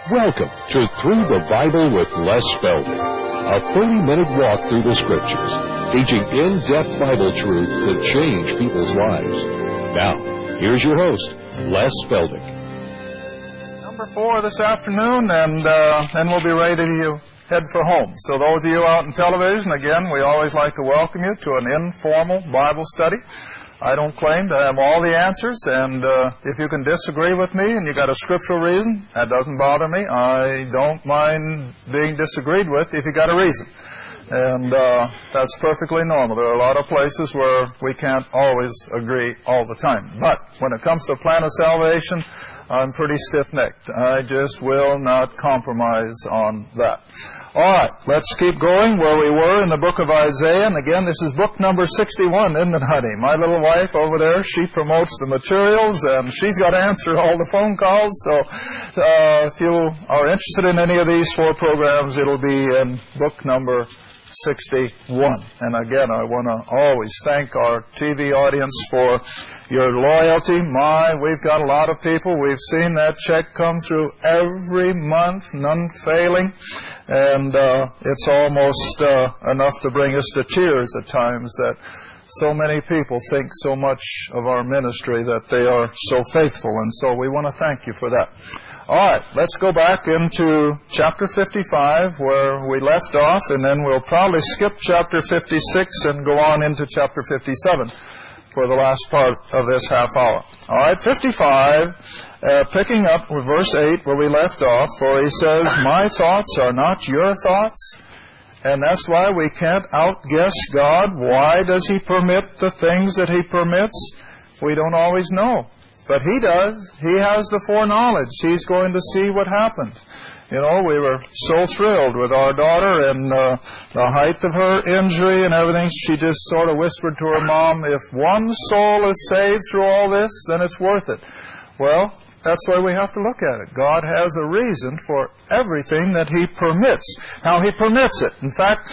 Welcome to Through the Bible with Les Feldick, a 30-minute walk through the Scriptures, teaching in-depth Bible truths that change people's lives. Now, here's your host, Les Feldick. Number 4 this afternoon, and then we'll be ready to head for home. So those of you out in television, again, we always like to welcome you to an informal Bible study. I don't claim to have all the answers, and if you can disagree with me and you got a scriptural reason, that doesn't bother me. I don't mind being disagreed with if you got a reason. And that's perfectly normal. There are a lot of places where we can't always agree all the time. But when it comes to plan of salvation, I'm pretty stiff-necked. I just will not compromise on that. All right, let's keep going where we were in the book of Isaiah. And again, this is book number 61, isn't it, honey? My little wife over there, she promotes the materials, and she's got to answer all the phone calls. So if you are interested in any of these 4 programs, it'll be in book number 61. And again, I want to always thank our TV audience for your loyalty. We've got a lot of people. We've seen that check come through every month, none failing. And it's almost enough to bring us to tears at times that so many people think so much of our ministry that they are so faithful. And so we want to thank you for that. All right, let's go back into chapter 55 where we left off, and then we'll probably skip chapter 56 and go on into chapter 57 for the last part of this half hour. All right, 55, picking up with verse 8 where we left off, for he says, "My thoughts are not your thoughts." And that's why we can't outguess God. Why does He permit the things that He permits? We don't always know. But He does. He has the foreknowledge. He's going to see what happens. You know, we were so thrilled with our daughter and the height of her injury and everything. She just sort of whispered to her mom, if one soul is saved through all this, then it's worth it. Well, that's why we have to look at it. God has a reason for everything that He permits. Now, He permits it. In fact,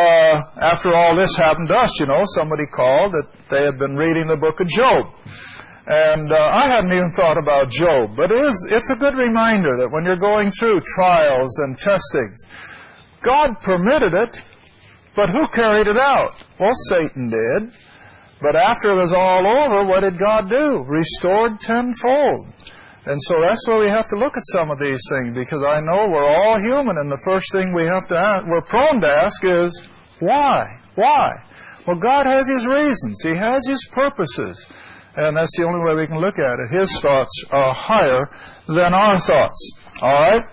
after all this happened to us, you know, somebody called that they had been reading the book of Job. And I hadn't even thought about Job. But it's a good reminder that when you're going through trials and testings, God permitted it, but who carried it out? Well, Satan did. But after it was all over, what did God do? Restored tenfold. And so that's why we have to look at some of these things, because I know we're all human, and the first thing we have to ask, we're prone to ask is, why? Why? Well, God has His reasons. He has His purposes. And that's the only way we can look at it. His thoughts are higher than our thoughts. All right?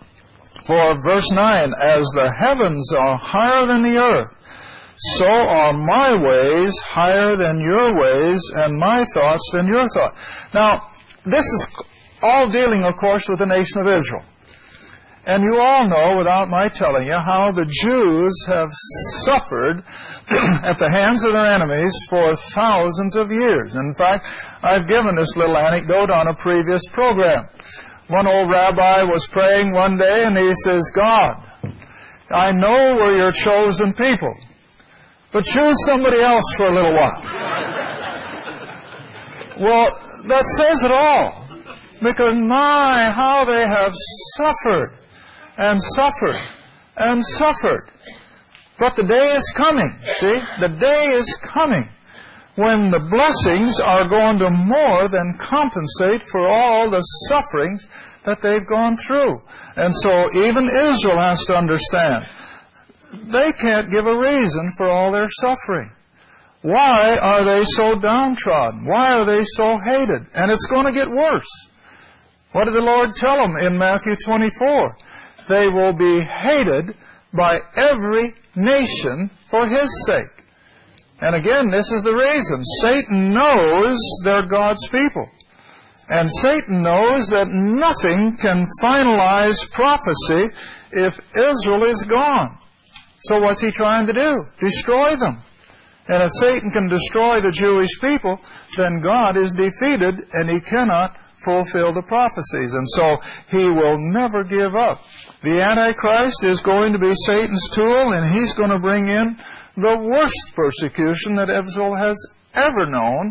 For verse 9, as the heavens are higher than the earth, so are my ways higher than your ways, and my thoughts than your thoughts. Now, this is all dealing, of course, with the nation of Israel. And you all know, without my telling you, how the Jews have suffered at the hands of their enemies for thousands of years. In fact, I've given this little anecdote on a previous program. One old rabbi was praying one day, and he says, God, I know we're your chosen people, but choose somebody else for a little while. Well, that says it all. Because my, how they have suffered and suffered and suffered. But the day is coming, see? The day is coming when the blessings are going to more than compensate for all the sufferings that they've gone through. And so even Israel has to understand, they can't give a reason for all their suffering. Why are they so downtrodden? Why are they so hated? And it's going to get worse. What did the Lord tell them in Matthew 24? They will be hated by every nation for His sake. And again, this is the reason. Satan knows they're God's people. And Satan knows that nothing can finalize prophecy if Israel is gone. So what's he trying to do? Destroy them. And if Satan can destroy the Jewish people, then God is defeated and He cannot fulfill the prophecies. And so He will never give up. The Antichrist is going to be Satan's tool, and he's going to bring in the worst persecution that Israel has ever known.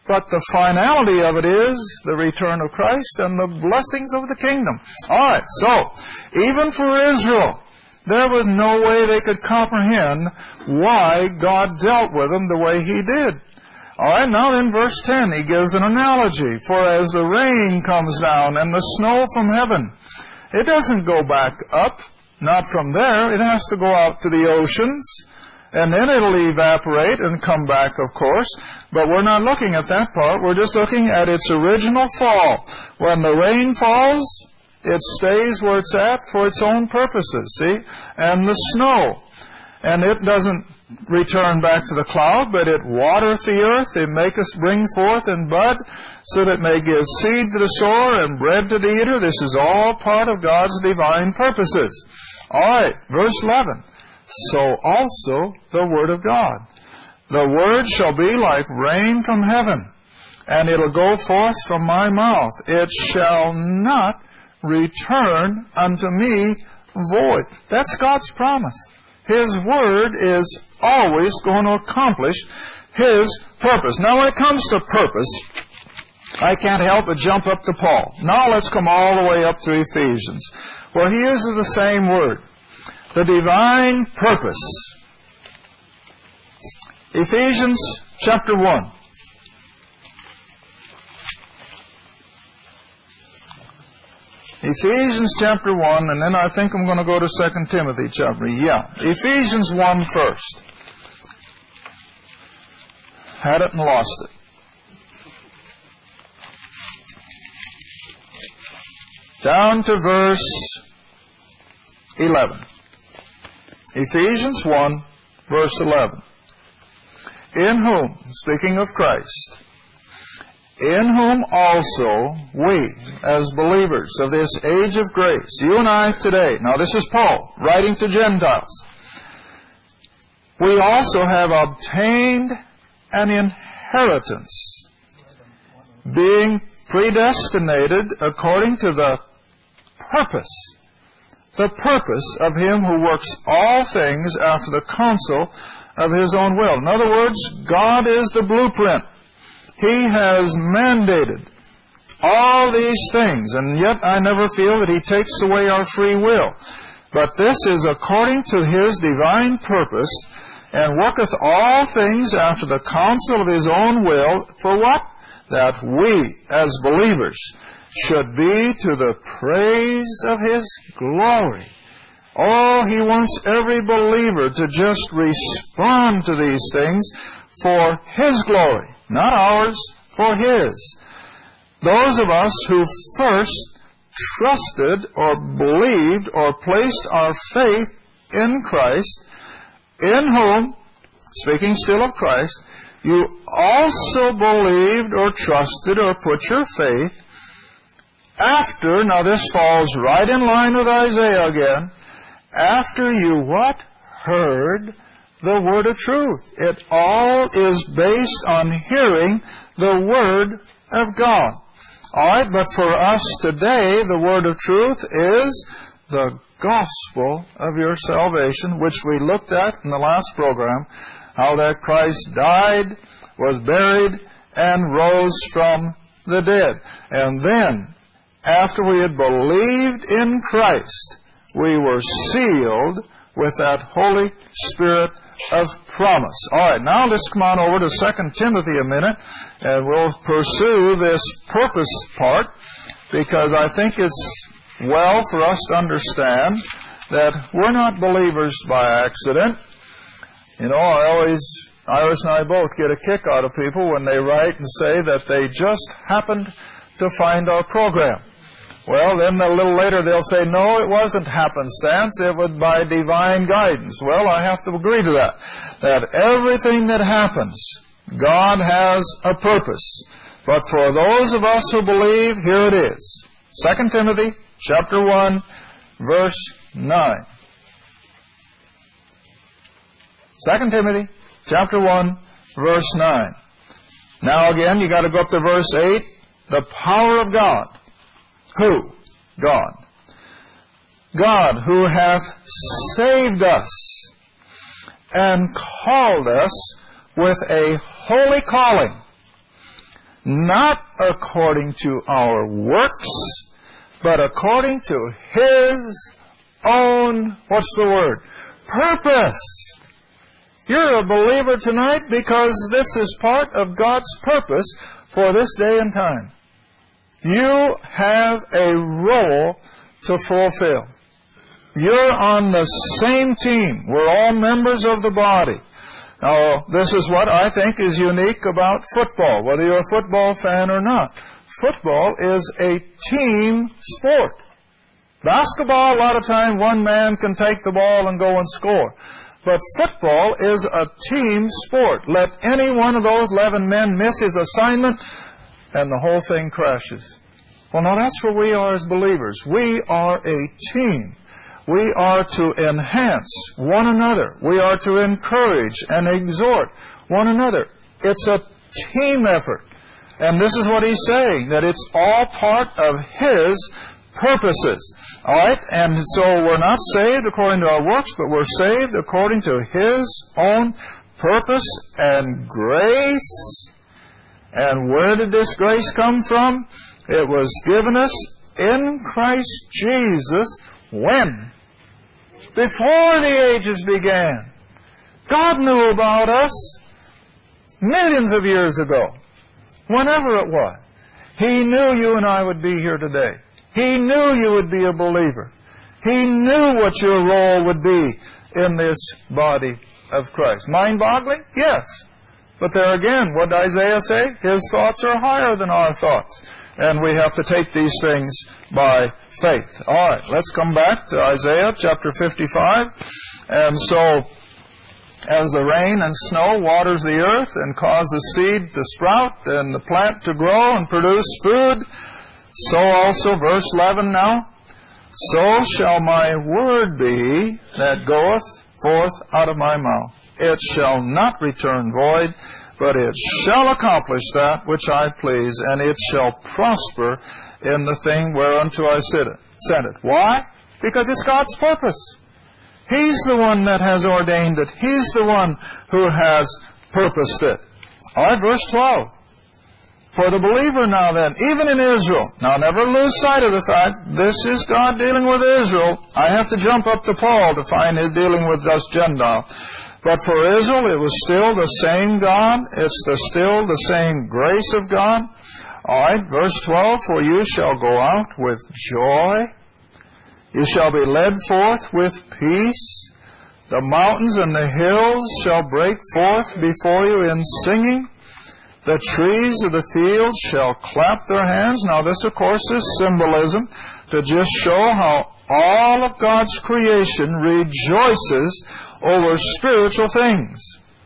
But the finality of it is the return of Christ and the blessings of the kingdom. All right, so even for Israel, there was no way they could comprehend why God dealt with them the way He did. All right, now in verse 10, He gives an analogy. For as the rain comes down and the snow from heaven, it doesn't go back up, not from there. It has to go out to the oceans, and then it'll evaporate and come back, of course. But we're not looking at that part. We're just looking at its original fall. When the rain falls, it stays where it's at for its own purposes, see? And the snow. And it doesn't return back to the cloud, but it watereth the earth, it maketh bring forth and bud, so that it may give seed to the sower and bread to the eater. This is all part of God's divine purposes. All right, verse 11. So also the Word of God. The Word shall be like rain from heaven, and it'll go forth from my mouth. It shall not return unto me void. That's God's promise. His Word is always going to accomplish His purpose. Now, when it comes to purpose, I can't help but jump up to Paul. Now let's come all the way up to Ephesians, where he uses the same word, the divine purpose. Ephesians chapter 1. Ephesians chapter 1, and then I think I'm going to go to 2 Timothy chapter. Yeah, Ephesians 1 first. Had it and lost it. Down to verse 11. Ephesians 1, verse 11. In whom, speaking of Christ, in whom also we, as believers of this age of grace, you and I today, now this is Paul writing to Gentiles, we also have obtained an inheritance, being predestinated according to the purpose of Him who works all things after the counsel of His own will. In other words, God is the blueprint. He has mandated all these things, and yet I never feel that He takes away our free will. But this is according to His divine purpose, and worketh all things after the counsel of His own will, for what? That we, as believers, should be to the praise of His glory. Oh, He wants every believer to just respond to these things for His glory, not ours, for His. Those of us who first trusted or believed or placed our faith in Christ, in whom, speaking still of Christ, you also believed or trusted or put your faith after, now this falls right in line with Isaiah again, after you what? Heard the word of truth. It all is based on hearing the word of God. All right, but for us today, the word of truth is the gospel of your salvation, which we looked at in the last program, how that Christ died, was buried, and rose from the dead. And then, after we had believed in Christ, we were sealed with that Holy Spirit of promise. All right, now let's come on over to 2 Timothy a minute, and we'll pursue this purpose part, because I think it's well for us to understand that we're not believers by accident. You know, Iris and I both get a kick out of people when they write and say that they just happened to find our program. Well, then a little later they'll say, no, it wasn't happenstance, it was by divine guidance. Well, I have to agree to that. That everything that happens, God has a purpose. But for those of us who believe, here it is. 2 Timothy chapter 1, verse 9. 2 Timothy chapter 1, verse 9. Now again, you got to go up to verse 8. The power of God. Who? God. God who hath saved us and called us with a holy calling, not according to our works, but according to His own, what's the word? Purpose. You're a believer tonight because this is part of God's purpose for this day and time. You have a role to fulfill. You're on the same team. We're all members of the body. Now, this is what I think is unique about football, whether you're a football fan or not. Football is a team sport. Basketball, a lot of time, one man can take the ball and go and score. But football is a team sport. Let any one of those 11 men miss his assignment, and the whole thing crashes. Well, now that's where we are as believers. We are a team. We are to enhance one another. We are to encourage and exhort one another. It's a team effort. And this is what he's saying, that it's all part of His purposes. All right? And so we're not saved according to our works, but we're saved according to His own purpose and grace. And where did this grace come from? It was given us in Christ Jesus when? Before the ages began. God knew about us millions of years ago. Whenever it was. He knew you and I would be here today. He knew you would be a believer. He knew what your role would be in this body of Christ. Mind-boggling? Yes. But there again, what did Isaiah say? His thoughts are higher than our thoughts. And we have to take these things by faith. All right, let's come back to Isaiah chapter 55. And so, as the rain and snow waters the earth and cause the seed to sprout and the plant to grow and produce food, so also, verse 11 now, so shall my word be that goeth forth out of my mouth. It shall not return void, but it shall accomplish that which I please, and it shall prosper in the thing whereunto I sent it. Why? Because it's God's purpose. He's the one that has ordained it. He's the one who has purposed it. All right, verse 12. For the believer now then, even in Israel, now never lose sight of the fact, this is God dealing with Israel. I have to jump up to Paul to find His dealing with us Gentiles. But for Israel, it was still the same God. It's still the same grace of God. All right, verse 12, for you shall go out with joy. You shall be led forth with peace. The mountains and the hills shall break forth before you in singing. The trees of the field shall clap their hands. Now this, of course, is symbolism to just show how all of God's creation rejoices over spiritual things.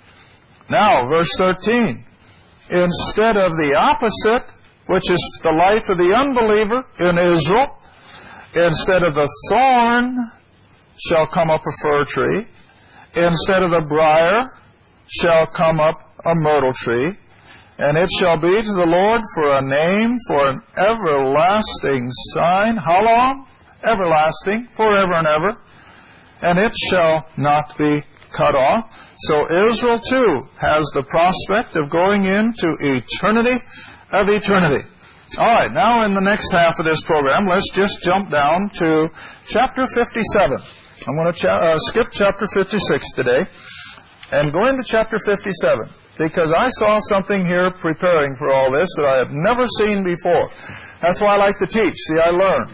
Now, verse 13. Instead of the opposite, which is the life of the unbeliever in Israel, instead of the thorn shall come up a fir tree. Instead of the briar shall come up a myrtle tree. And it shall be to the Lord for a name, for an everlasting sign. How long? Everlasting, forever and ever. And it shall not be cut off. So Israel too has the prospect of going into eternity of eternity. All right, now in the next half of this program, let's just jump down to chapter 57. I'm going to skip chapter 56 today and go into chapter 57 because I saw something here preparing for all this that I have never seen before. That's why I like to teach. See, I learn.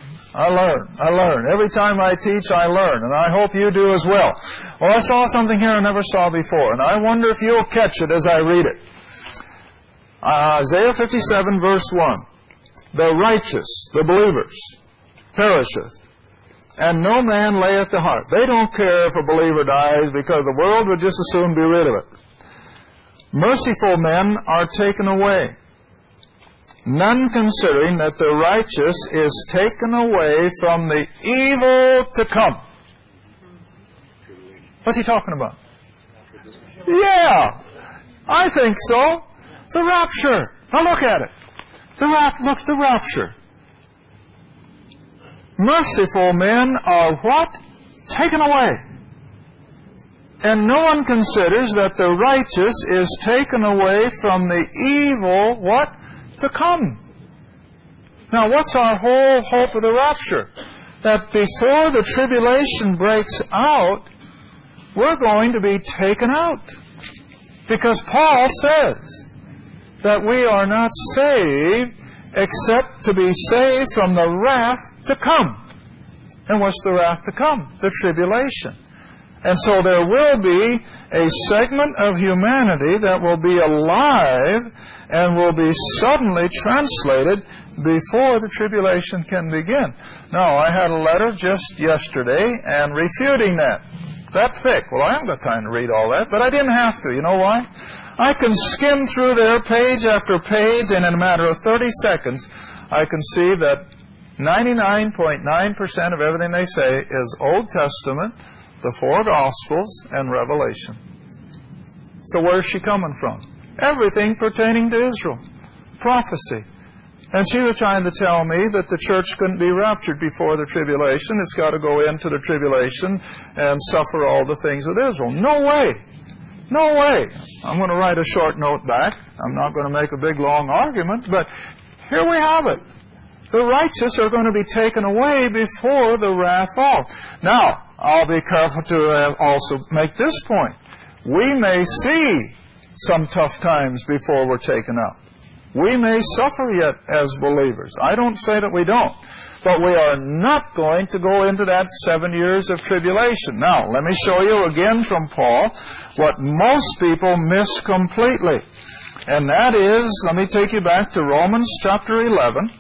Every time I teach, I learn, and I hope you do as well. Well, I saw something here I never saw before, and I wonder if you'll catch it as I read it. Isaiah 57, verse 1. The righteous, the believers, perisheth, and no man layeth the heart. They don't care if a believer dies because the world would just as soon be rid of it. Merciful men are taken away, none considering that the righteous is taken away from the evil to come. What's he talking about? Yeah, I think so. The rapture. Now look at it. Look, the rapture. Merciful men are what? Taken away. And no one considers that the righteous is taken away from the evil, what? to come. Now, what's our whole hope of the rapture? That before the tribulation breaks out, we're going to be taken out. Because Paul says that we are not saved except to be saved from the wrath to come. And what's the wrath to come? The tribulation. And so there will be a segment of humanity that will be alive and will be suddenly translated before the tribulation can begin. Now, I had a letter just yesterday and refuting that. That thick. Well, I haven't got time to read all that, but I didn't have to. You know why? I can skim through there page after page, and in a matter of 30 seconds, I can see that 99.9% of everything they say is Old Testament, the four Gospels, and Revelation. So where's she coming from? Everything pertaining to Israel. Prophecy. And she was trying to tell me that the church couldn't be raptured before the tribulation. It's got to go into the tribulation and suffer all the things of Israel. No way. No way. I'm going to write a short note back. I'm not going to make a big, long argument, but here we have it. The righteous are going to be taken away before the wrath falls. Now, I'll be careful to also make this point. We may see some tough times before we're taken up. We may suffer yet as believers. I don't say that we don't. But we are not going to go into that 7 years of tribulation. Now, let me show you again from Paul what most people miss completely. And that is, let me take you back to Romans chapter 11.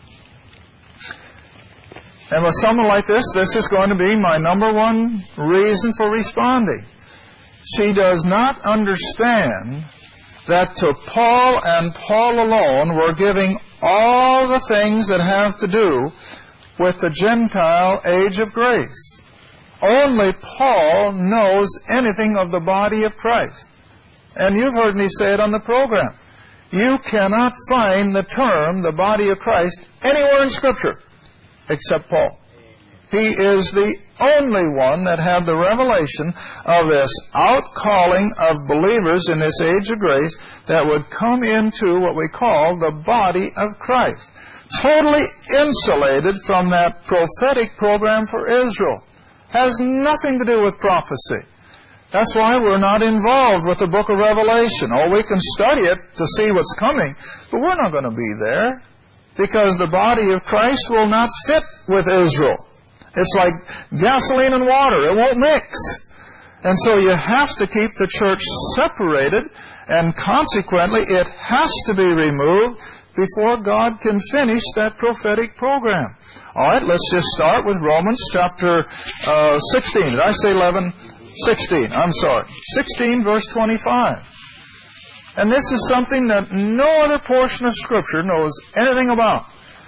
And with someone like this is going to be my number one reason for responding. She does not understand that to Paul and Paul alone we're giving all the things that have to do with the Gentile age of grace. Only Paul knows anything of the body of Christ. And you've heard me say it on the program. You cannot find the term, the body of Christ, anywhere in Scripture except Paul. He is the only one that had the revelation of this outcalling of believers in this age of grace that would come into what we call the body of Christ. Totally insulated from that prophetic program for Israel. Has nothing to do with prophecy. That's why we're not involved with the book of Revelation. Oh, we can study it to see what's coming, but we're not going to be there because the body of Christ will not fit with Israel. It's like gasoline and water. It won't mix. And so you have to keep the church separated, and consequently it has to be removed before God can finish that prophetic program. All right, let's just start with Romans chapter 16. Did I say 11? 16. I'm sorry. 16 verse 25. And this is something that no other portion of Scripture knows anything about.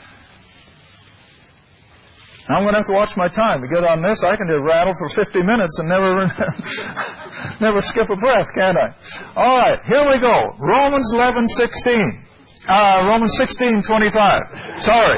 I'm going to have to watch my time to get on this. I can just rattle for 50 minutes and never skip a breath, can't I? All right, here we go. Romans 11:16. Romans 16:25. Sorry.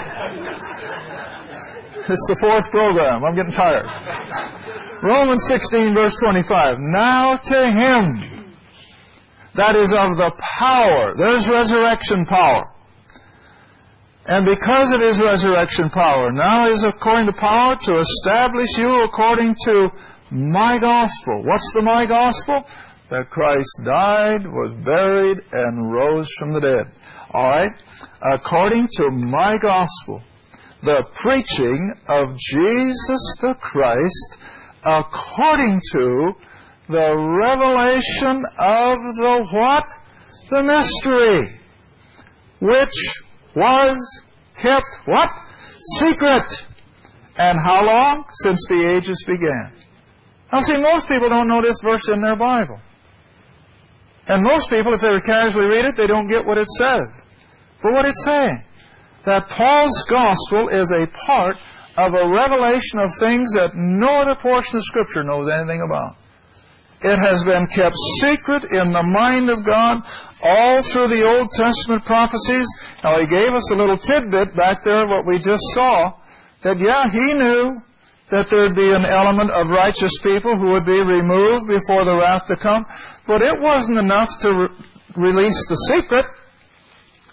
It's the fourth program. I'm getting tired. Romans 16 verse 25. Now to Him that is of the power. There's resurrection power. And because of His resurrection power, now is according to power to establish you according to my gospel. What's the my gospel? That Christ died, was buried, and rose from the dead. All right? According to my gospel, the preaching of Jesus the Christ, according to the revelation of the what? The mystery, which was kept, what? Secret. And how long? Since the ages began. Now see, most people don't know this verse in their Bible. And most people, if they casually read it, they don't get what it says. But what it's saying, that Paul's gospel is a part of a revelation of things that no other portion of Scripture knows anything about. It has been kept secret in the mind of God all through the Old Testament prophecies. Now, He gave us a little tidbit back there, what we just saw, that, yeah, He knew that there'd be an element of righteous people who would be removed before the wrath to come. But it wasn't enough to release the secret.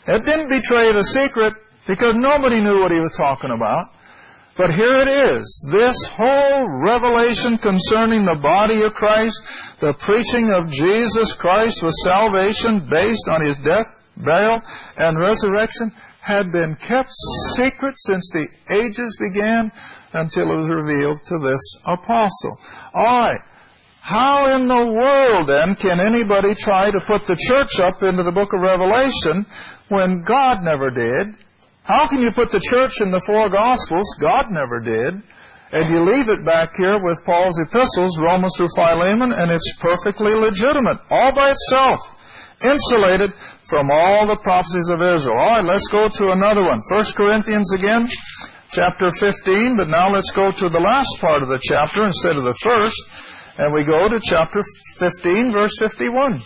It didn't betray the secret because nobody knew what he was talking about. But here it is, this whole revelation concerning the body of Christ, the preaching of Jesus Christ with salvation based on His death, burial, and resurrection, had been kept secret since the ages began until it was revealed to this apostle. All right. How in the world, then, can anybody try to put the church up into the book of Revelation when God never did? How can you put the church in the four Gospels? God never did. And you leave it back here with Paul's epistles, Romans through Philemon, and it's perfectly legitimate, all by itself, insulated from all the prophecies of Israel. All right, let's go to another one. 1 Corinthians again, chapter 15, but now let's go to the last part of the chapter instead of the first, and we go to chapter 15, verse 51.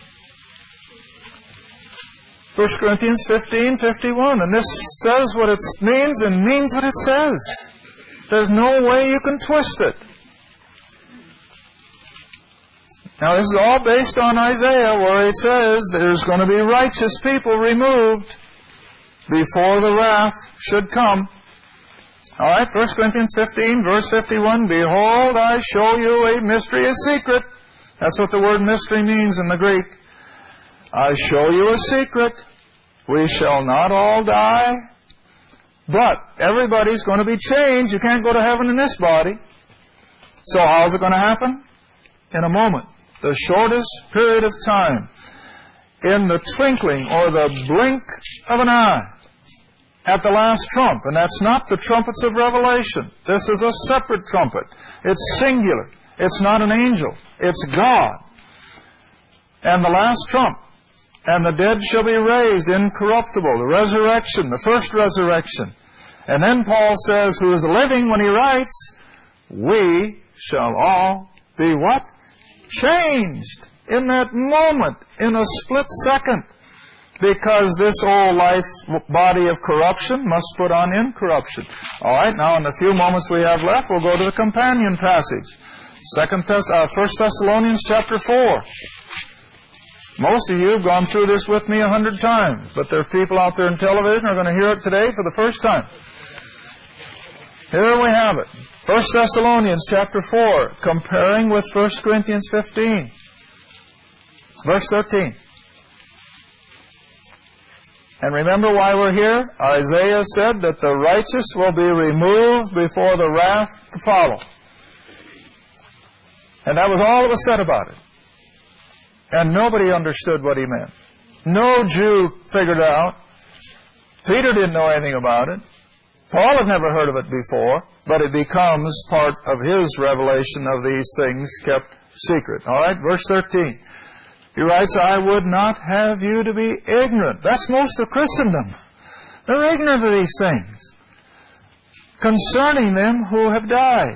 1 Corinthians 15:51, and this says what it means and means what it says. There's no way you can twist it. Now this is all based on Isaiah, where it says there's going to be righteous people removed before the wrath should come. All right, 1 Corinthians 15, verse 51, Behold, I show you a mystery, a secret. That's what the word mystery means in the Greek. I show you a secret. We shall not all die, but everybody's going to be changed. You can't go to heaven in this body. So how's it going to happen? In a moment. The shortest period of time. In the twinkling or the blink of an eye. At the last trump. And that's not the trumpets of Revelation. This is a separate trumpet. It's singular. It's not an angel. It's God. And the last trump. And the dead shall be raised incorruptible. The resurrection, the first resurrection. And then Paul says, who is living when he writes, we shall all be what? Changed in that moment, in a split second. Because this old life body of corruption must put on incorruption. All right, now in the few moments we have left, we'll go to the companion passage. 1 Thessalonians chapter 4. Most of you have gone through this with me 100 times, but there are people out there in television who are going to hear it today for the first time. Here we have it. 1 Thessalonians chapter 4, comparing with 1 Corinthians 15. Verse 13. And remember why we're here? Isaiah said that the righteous will be removed before the wrath to follow. And that was all that was said about it. And nobody understood what he meant. No Jew figured it out. Peter didn't know anything about it. Paul had never heard of it before, but it becomes part of his revelation of these things kept secret. All right, verse 13. He writes, I would not have you to be ignorant. That's most of Christendom. They're ignorant of these things. Concerning them who have died.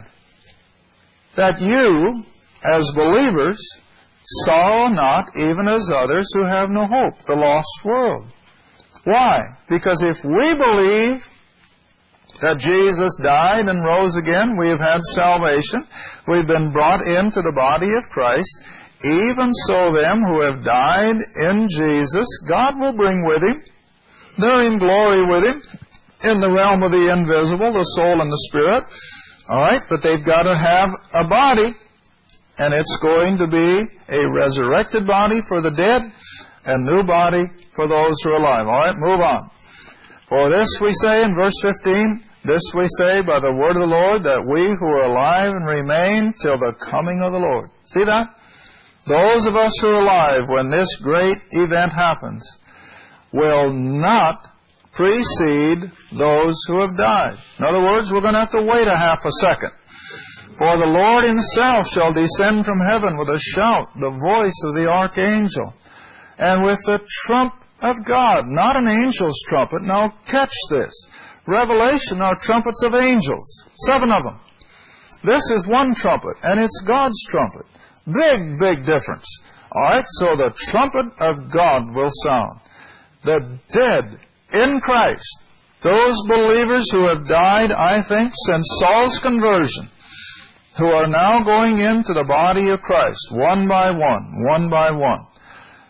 That you, as believers, sorrow not even as others who have no hope, the lost world. Why? Because if we believe that Jesus died and rose again, we have had salvation. We've been brought into the body of Christ. Even so them who have died in Jesus, God will bring with Him. They're in glory with Him in the realm of the invisible, the soul and the spirit. All right, but they've got to have a body. And it's going to be a resurrected body for the dead, and new body for those who are alive. All right, move on. For this we say in verse 15, this we say by the word of the Lord, that we who are alive and remain till the coming of the Lord. See that? Those of us who are alive when this great event happens will not precede those who have died. In other words, we're going to have to wait a half a second. For the Lord Himself shall descend from heaven with a shout, the voice of the archangel, and with the trump of God. Not an angel's trumpet. Now catch this. Revelation are trumpets of angels. 7 of them. This is one trumpet, and it's God's trumpet. Big, big difference. All right, so the trumpet of God will sound. The dead in Christ, those believers who have died, I think, since Saul's conversion, who are now going into the body of Christ, one by one, one by one.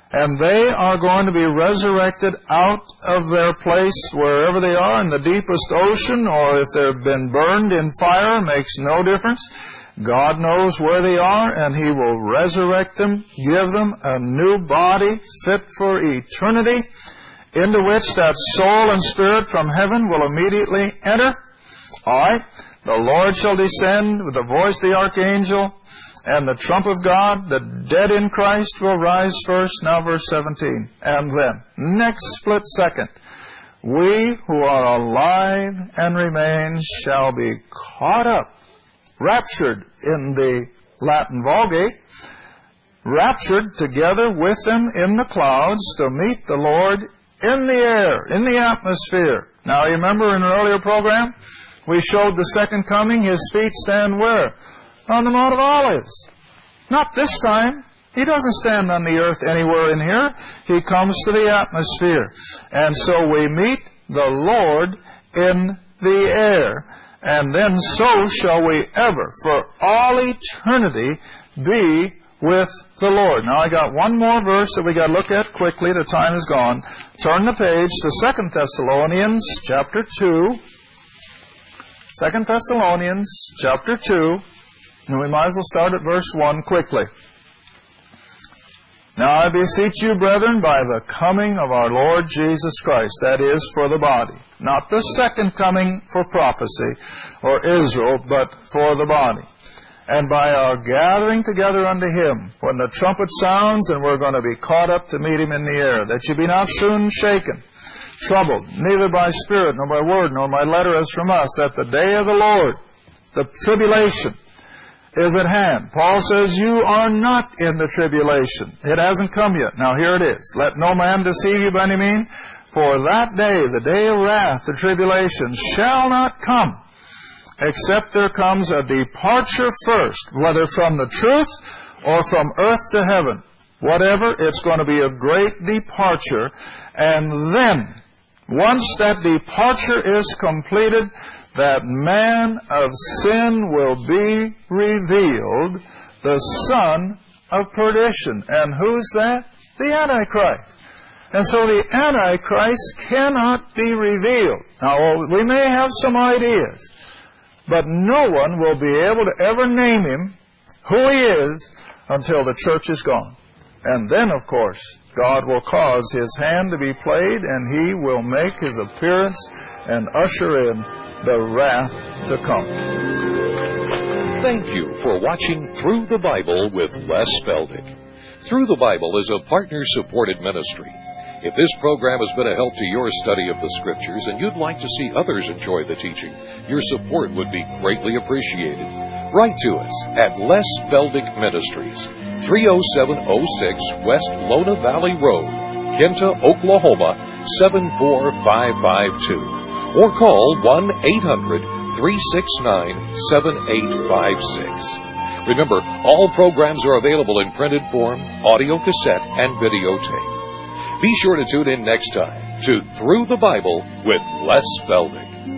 And they are going to be resurrected out of their place wherever they are, in the deepest ocean, or if they've been burned in fire, makes no difference. God knows where they are, and He will resurrect them, give them a new body fit for eternity, into which that soul and spirit from heaven will immediately enter. All right? The Lord shall descend with the voice of the archangel and the trump of God. The dead in Christ will rise first. Now verse 17. And then, next split second, we who are alive and remain shall be caught up, raptured in the Latin Vulgate, raptured together with them in the clouds to meet the Lord in the air, in the atmosphere. Now you remember in an earlier program, we showed the second coming. His feet stand where? On the Mount of Olives. Not this time. He doesn't stand on the earth anywhere in here. He comes to the atmosphere. And so we meet the Lord in the air. And then so shall we ever, for all eternity, be with the Lord. Now I got one more verse that we got to look at quickly. The time is gone. Turn the page to 2 Thessalonians chapter 2. 2 Thessalonians chapter 2. And we might as well start at verse 1 quickly. Now I beseech you, brethren, by the coming of our Lord Jesus Christ, that is, for the body. Not the second coming for prophecy or Israel, but for the body. And by our gathering together unto Him, when the trumpet sounds, and we're going to be caught up to meet Him in the air, that you be not soon shaken, troubled, neither by spirit, nor by word, nor by letter as from us, that the day of the Lord, the tribulation, is at hand. Paul says, you are not in the tribulation. It hasn't come yet. Now here it is. Let no man deceive you by any means, for that day, the day of wrath, the tribulation, shall not come, except there comes a departure first, whether from the truth or from earth to heaven. Whatever, it's going to be a great departure. And then, once that departure is completed, that man of sin will be revealed, the son of perdition. And who's that? The Antichrist. And so the Antichrist cannot be revealed. Now, we may have some ideas, but no one will be able to ever name him, who he is, until the church is gone. And then, of course, God will cause His hand to be played, and He will make His appearance and usher in the wrath to come. Thank you for watching Through the Bible with Les Feldick. Through the Bible is a partner-supported ministry. If this program has been a help to your study of the Scriptures and you'd like to see others enjoy the teaching, your support would be greatly appreciated. Write to us at Les Feldick Ministries, 30706 West Lona Valley Road, Kinta, Oklahoma, 74552. Or call 1-800-369-7856. Remember, all programs are available in printed form, audio cassette, and videotape. Be sure to tune in next time to Through the Bible with Les Feldick.